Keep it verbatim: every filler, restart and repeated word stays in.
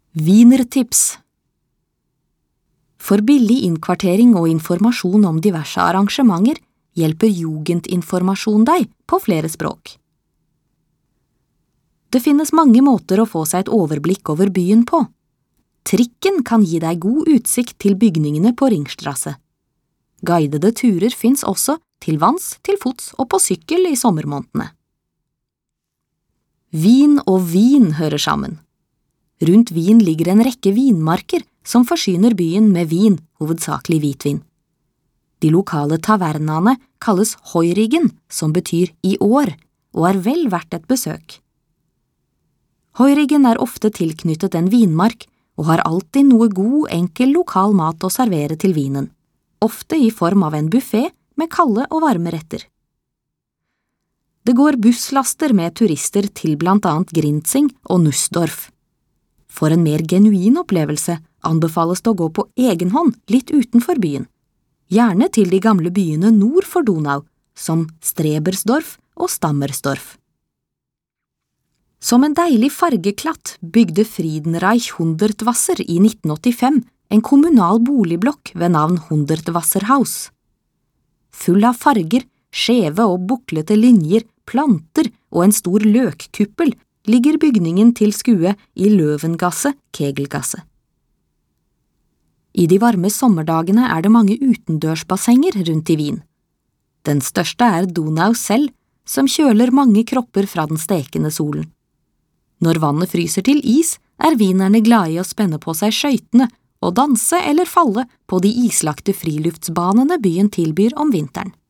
Wienertips. For billig innkvartering og informasjon om diverse arrangementer hjelper Jugendinformasjon deg på flere språk. Det finnes mange måter å få seg et overblikk over byen på. Trikken kan gi deg god utsikt til bygningene på Ringstrasse. Guidede turer finnes også til vanns, til fots og på sykkel i sommermånedene. Vin og vin hører sammen. Rundt Wien ligger en rekke vinmarker som forsyner byen med vin, hovedsakelig hvitvin. De lokale tavernene kalles Heurigen, som betyr i år, og er vel verdt et besøk. Heurigen er ofte tilknyttet en vinmark, og har alltid noe god, enkel lokal mat å servere til vinen, ofte i form av en buffet med kalde og varme retter. Det går busslaster med turister til blant annet Grinzing og Nussdorf. For en mer genuin opplevelse anbefales det å gå på egen hånd litt utenfor byen, gjerne til de gamle byene nord for Donau, som Strebersdorf og Stammersdorf. Som en deilig fargeklatt bygde Friedenreich Hundertwasser i nitten åttifem en kommunal boligblokk ved navn Hundertwasserhaus. Full av farger, skjeve og buklete linjer, planter og en stor løkkuppel ligger bygningen til skue i Løvengasse, Kegelgasse. I de varme sommerdagene er det mange utendørsbassenger rundt i Wien. Den største er Donau selv, som kjøler mange kropper fra den stekende solen. Når vannet fryser til is, er wienerne glade i å spenne på seg skøytene og danse eller falle på de islagte friluftsbanene byen tilbyr om vinteren.